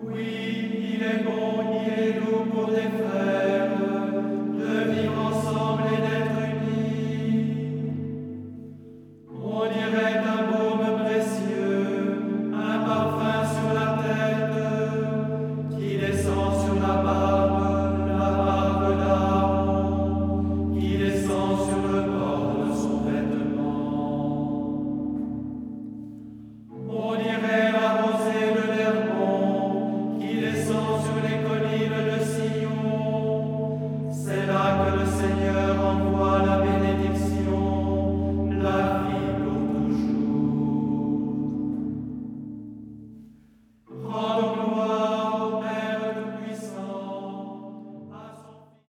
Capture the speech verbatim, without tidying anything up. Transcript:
Oui, il est bon, il est doux pour des frères de vivre ensemble et d'être